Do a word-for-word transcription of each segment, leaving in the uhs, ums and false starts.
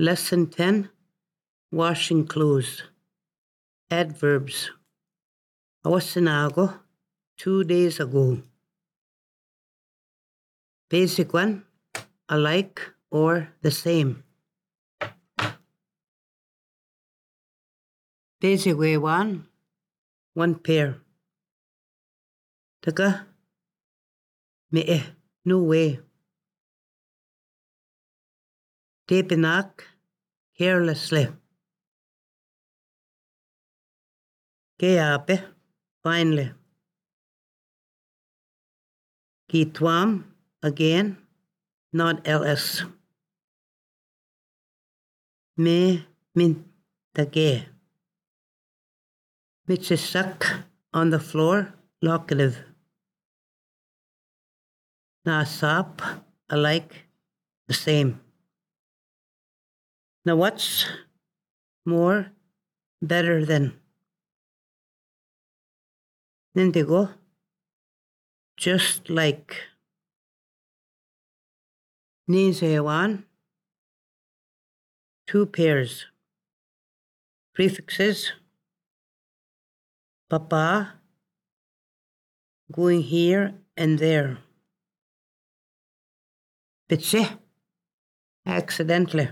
Lesson ten, washing clothes. Adverbs. Awasinago, two days ago. Basic one, alike or the same. Basic way one, one pair. Taka, me no way. Tepinak, carelessly. Keape, finally. Kitwam, again, not ls. Me, min, tage. Mitchisak, on the floor, locative. Nasap, alike, the same. Now what's more, better than? Nindigo, just like. Nisewan, two pairs. Prefixes. Papa, going here and there. Bitse, accidentally.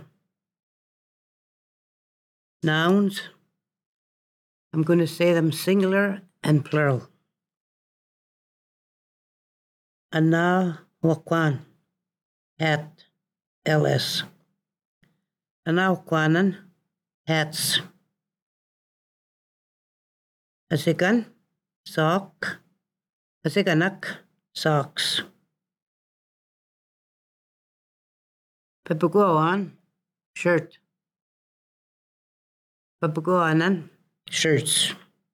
Nouns, I'm going to say them singular and plural. Ana wakwan, hat, ls. Ana wakwanan, hats. Asigan, sock. Asiganak, socks. Papagoan, shirt. Papagoanan, shirts.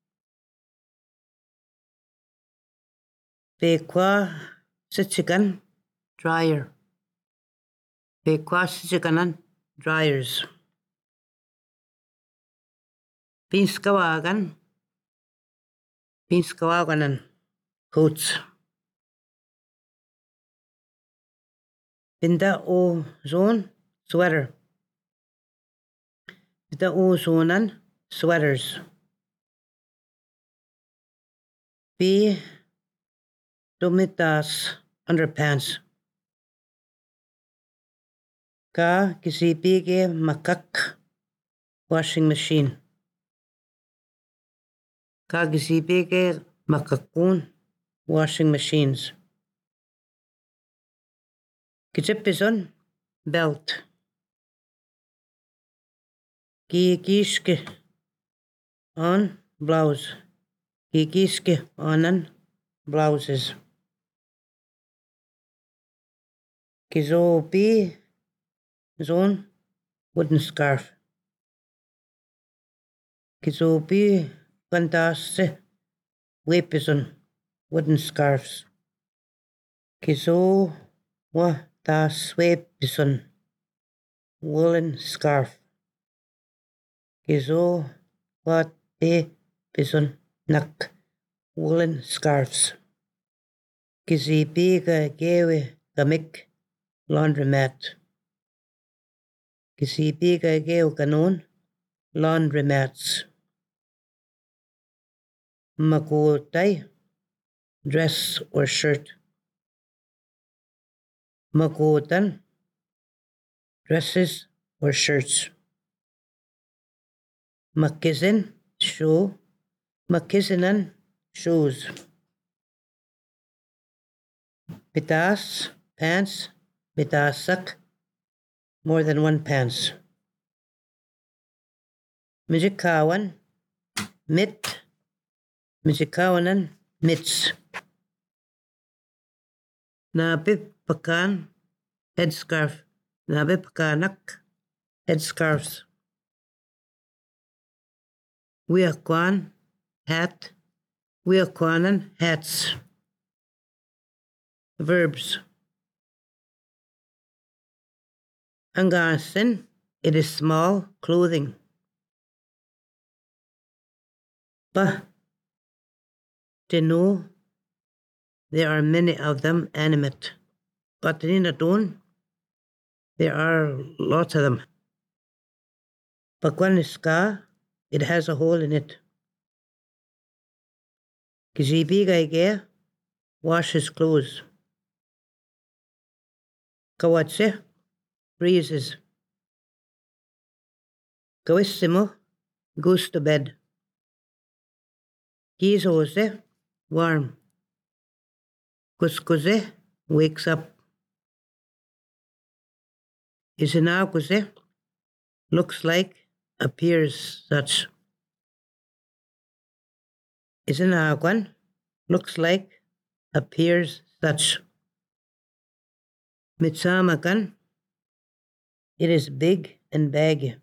Bekwa sitsigan, dryer. Bekwa sitsiganan, dryers. Pinskawagan, pinskawaganan, coats. Binda o zone, sweater. Binda o zonan, sweaters. B domitas, underpants. Ka kisi bige makak, washing machine. Ka kisi bige makakun, washing machines. Kijipison, belt. Kikiske, on, blouse. Kikiske, onan, blouses. Kizobi, zone, wooden scarf. Kizobi, kandase, wepison, wooden scarves. Kizo, wa das wepison, woolen scarf. Kizo, wa be bison, nak, woolen scarves. Kizibiga gewe gamik, laundromat. Kizibiga gewe ganon, laundromats. Magotai, dress or shirt. Magotan, dresses or shirts. Makizin, shoe. Makizinan, shoes. Bitas, pants. Bitasak, more than one pants. Mijikawan, mit. Mijikawanan, mitts. Nabi pakan, headscarf. Nabi pakanak, headscarves. Wiakwan, hat. Wiakwanan, hats. Verbs. Angasin, it is small clothing. Ba, Denu, there are many of them animate. But in Adon, there are lots of them. Pakwan is ska, it has a hole in it. Kizibi gaige, wash his clothes. Kawatse, breezes. Kawissimo, goes to bed. Kizose, warm. Kuskuze, wakes up. Isinakuse, looks like, appears such. Isinakwan, looks like, appears such. Mitsamakan, it is big and baggy.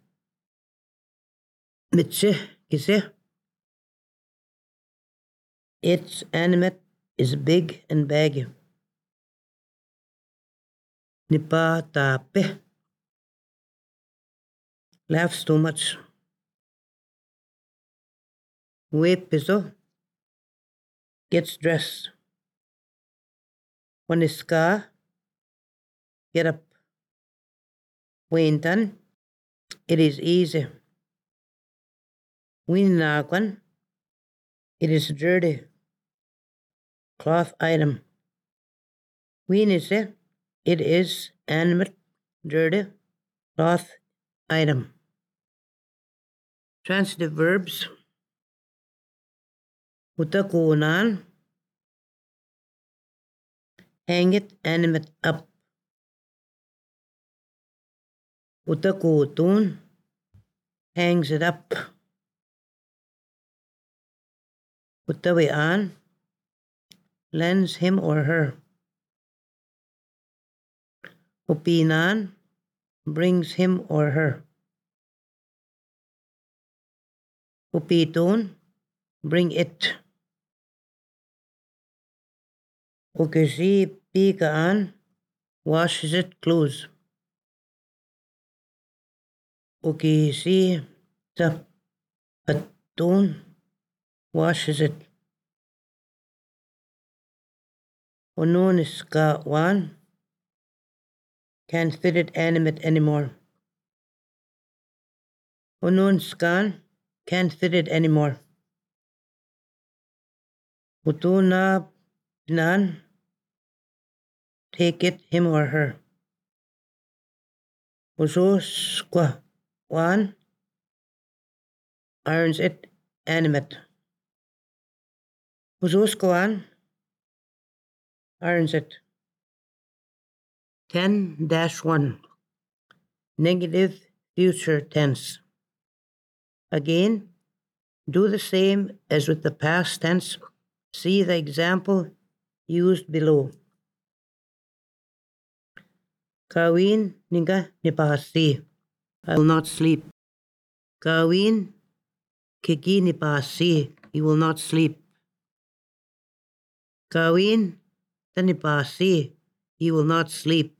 Mitse, kise, its animate is big and baggy. Nipa tape, laughs too much. Wepiso, gets dressed. Waniska, get up. Waintan, it is easy. Winakwan, it is dirty. Cloth item. Winise, it is animate, dirty, cloth item. Transitive verbs. Utakunan, hang it, animate up. Utakutun, hangs it up. Utawian, lends him or her. Upinan, brings him or her. Upitun, bring it. Ukisi pikaan, washes it clothes. Ukisi ta patun, washes it. Unun is ka one, can't fit it animate anymore. Unun skan, can't fit it anymore. Utuna nan, take it, him or her. Usos kwa one, irons it, animate. Usos kwan, irons it. ten dash one. Negative future tense. Again, do the same as with the past tense. See the example used below. Kawin ninga nipasi. I will not sleep. Kawin kiki nipasi. He will not sleep. Kawin tanipasi. He will not sleep.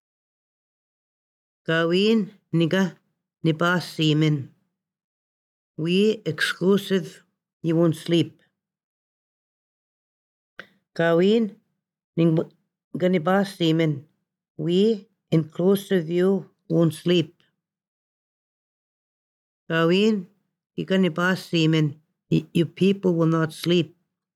Kawin niga nipasi min. We exclusive, you won't sleep. Kawin ning ganibasi min. We inclusive, you won't sleep. Kawin iganibasi min. You people will not sleep.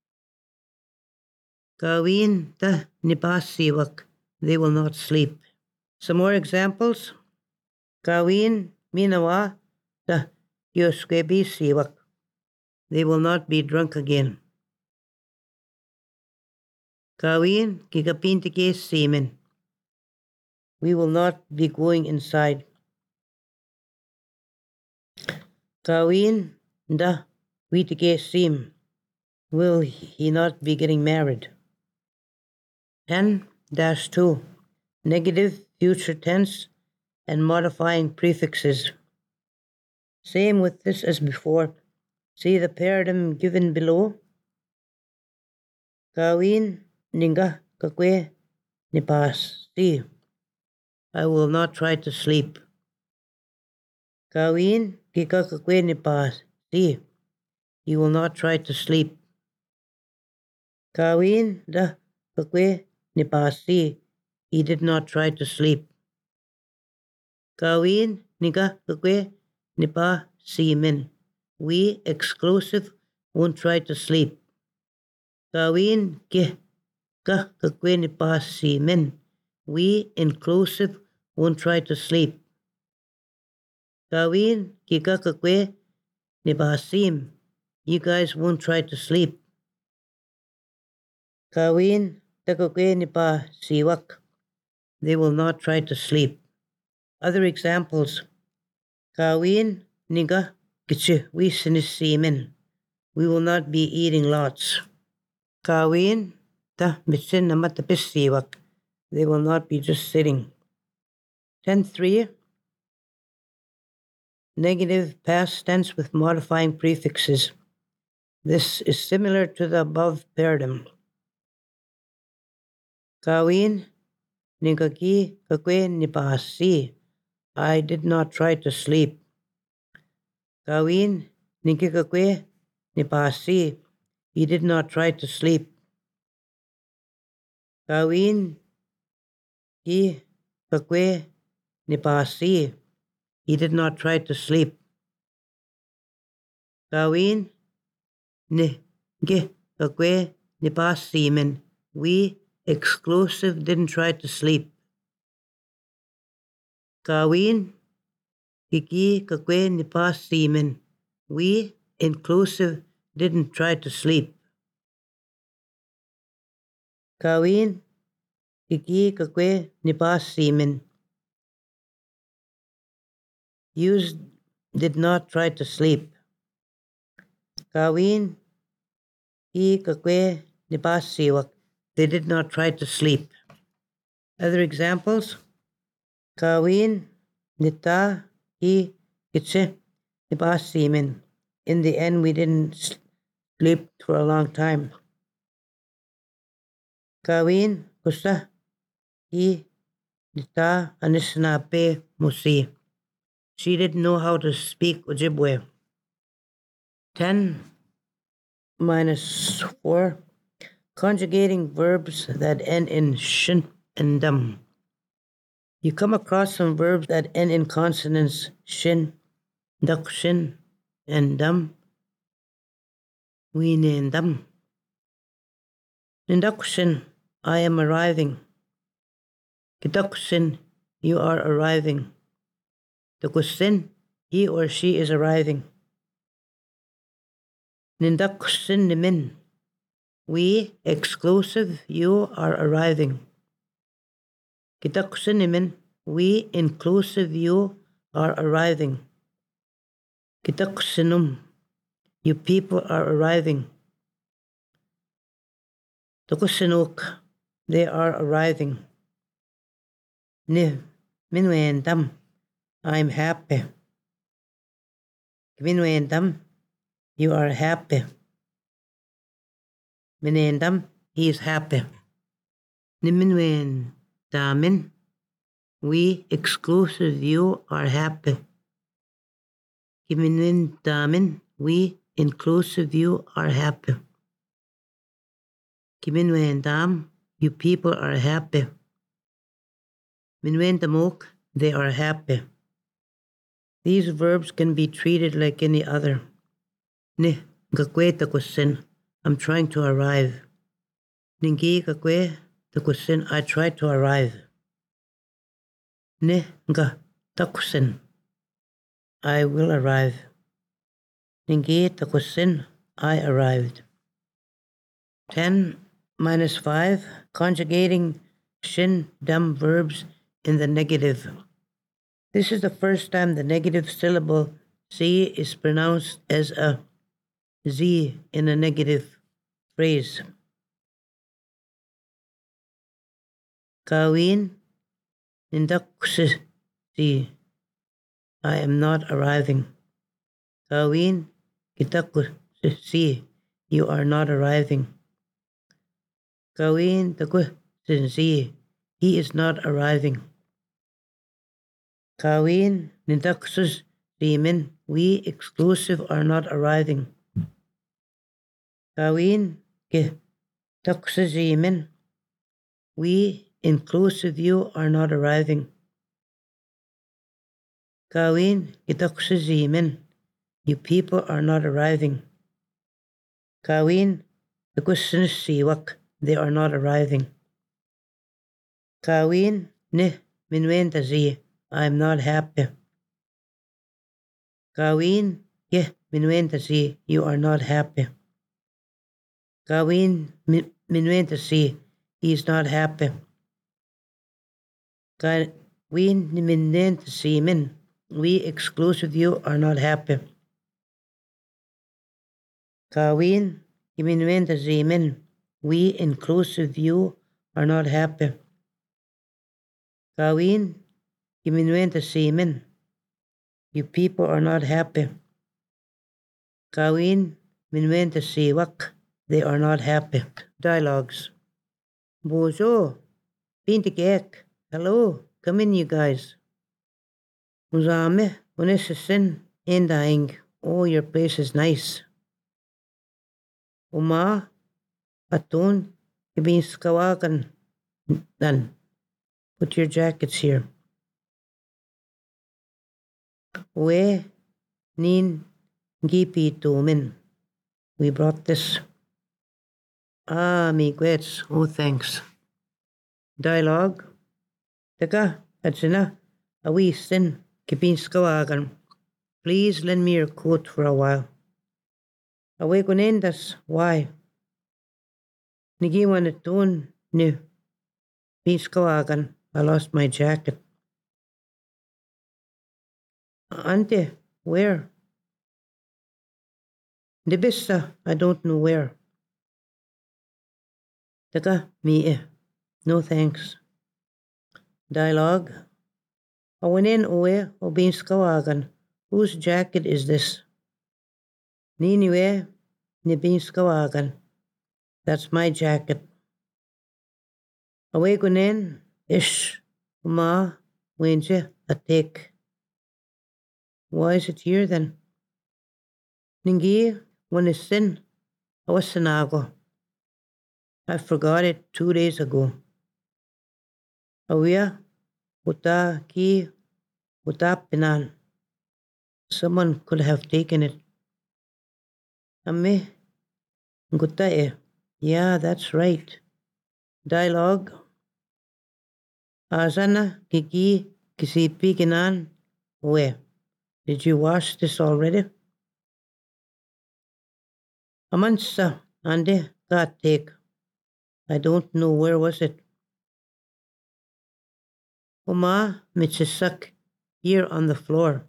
Kawin ta nipasiwak. They will not sleep. Some more examples. Kawin minawa ta siwak. They will not be drunk again. Kawin kikapintike semen. We will not be going inside. Kawin da witike sim. Will he not be getting married? ten dash two. Negative future tense and modifying prefixes. Same with this as before. See the paradigm given below. Kawin ninga kakwe nipas. See, I will not try to sleep. Kawin kika kakwe nipas. See, you will not try to sleep. Kawin da kakwe nipas. See, he did not try to sleep. Kawin niga kakwe nipa semen. We exclusive won't try to sleep. Kawin ke ka kakwe nipa semen. We inclusive won't try to sleep. Kawin ki ka kakwe nipa sim. You guys won't try to sleep. Kawin takakwe nipa siwak. They will not try to sleep. Other examples. Kawin niga kichu we sinis semen. We will not be eating lots. Kawin ta mitsin namatapis siwak. They will not be just sitting. ten three. Negative past tense with modifying prefixes. This is similar to the above paradigm. Kawin nigaki kakwe nipasi. I did not try to sleep. Kawin nikikakwe nipasi. He did not try to sleep. Kawin ki kakwe nipasi. He did not try to sleep. Kawin ni ge kakwe nipasimen. We exclusive didn't try to sleep. Kawin kiki kakwe nipasimen. We inclusive didn't try to sleep. Kawin kiki kakwe nipasimen. Yous did not try to sleep. Kawin ki kakwe nipasiwak. They did not try to sleep. Other examples. Kawin nita ki kitse nipasimen. In the end, we didn't sleep for a long time. Kawin kusa ki nita anisnape musi. She didn't know how to speak Ojibwe. ten minus four. Conjugating verbs that end in shin and dum. You come across some verbs that end in consonants shin, dakshin, and dum. We name them. Induction, I am arriving. Kidakshin, you are arriving. Takusin, he or she is arriving. Nindaksin nimin, we exclusive, you are arriving. Kitaksin nimin, we inclusive, you are arriving. Kitaksinum, you people are arriving. Takusinuk, they are arriving. Ni minwendam, I'm happy. Minwendam, you are happy. Minendam, he is happy. Niminwendamin, we exclusive, you are happy. Kiminwendamin, we inclusive, you are happy. Kiminwendam, you people are happy. Minwendamok, they are happy. These verbs can be treated like any other. Ni gakwe takusin, I'm trying to arrive. Ningi gakwe takusin, I try to arrive. Ni ga takusin, I will arrive. Ningi takusin, I arrived. ten minus five. Conjugating shin dum verbs in the negative. This is the first time the negative syllable C is pronounced as a Z in a negative phrase. Kawin nindakusi, I am not arriving. Kawin kitakusi, you are not arriving. Kawin takusinsi, he is not arriving. Kawin nindakusus rimin, we exclusive are not arriving. Kawin ke takusizimin, we inclusive, you are not arriving. Gawin gitaksizimin. You people are not arriving. Gawin siwak. They are not arriving. Gawin ne minwentazi. I am not happy. Gawin ye minwentazi. You are not happy. Gawin minwentazi. He is not happy. Gawin minwentazi min. We exclusive you are not happy. Gawin minwentazi min. We inclusive you are not happy. Gawin minwentazi min. You people are not happy. Gawin minwentazi wak. They are not happy. Dialogues. Bonjour. Pintikek. Hello. Come in, you guys. Uzame. Unissin. Indaing. Oh, your place is nice. Uma. Atun. Ibin skawakan. Then. Put your jackets here. We. Nin. Gipi tumin. We brought this. Ah, miigwets. Oh, thanks. Dialogue. Taka, atsina, awi sin, kipinskawagan. Please lend me your coat for a while. Away kunendas, why? Nigiwan itun, ni, pinskawagan. I lost my jacket. Ante, where? Dibissa, I don't know where. Taka, me, no thanks. Dialogue. Awanin uwe o binskawagan. Whose jacket is this? Niniwe ni binskawagan. That's my jacket. Away gunen ish ma wenje atek. Why is it here then? Ningi when is sin awasanago. I forgot it two days ago. Awia uta ki uta pinan. Someone could have taken it. Amme gutae. Yeah, that's right. Dialogue. Azana kiki kisi pikinan. Where? Did you wash this already? Amansa ande got take. I don't know where was it. Uma mitzisak here on the floor.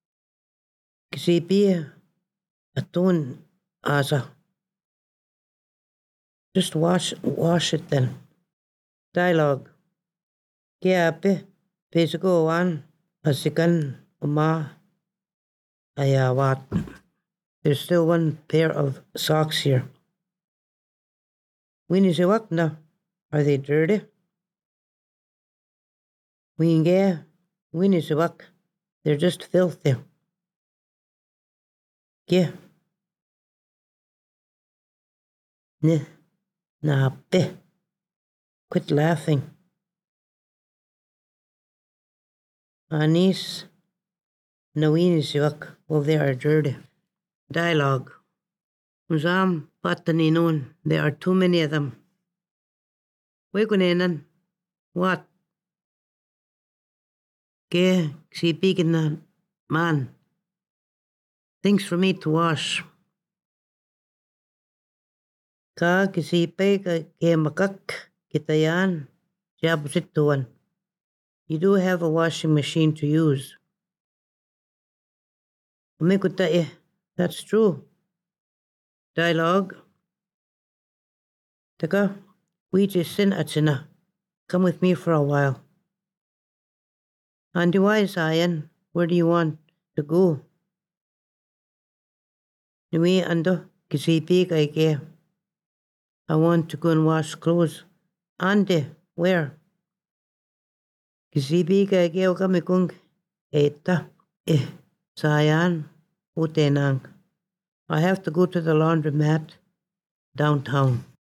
Kisipi atun aza. Just wash wash it then. Dialogue. Kiape pesigo an asikan uma ayawat. There's still one pair of socks here. Winizewakna. Are they dirty? Winge, Winizewak. They're just filthy. Ge. Ne. Na be. Quit laughing. Anis. No Winizewak. Well, they are dirty. Dialogue. Uzam pataninon. There are too many of them. Wekunenan. What? Ke si pikinan man. Things for me to wash. Ka kisi pe ka ke makak kitayan jabusituan. You do have a washing machine to use. Umikuta eh. That's true. Dialogue. Taka, we just sin atsina. Come with me for a while. Andiwai Zion, where do you want to go? Nui ando kisipi kaike. I want to go and wash clothes. Ande, where? Kisipi kaike okamikung. Eta, eh, Zion, utenang. I have to go to the laundromat downtown.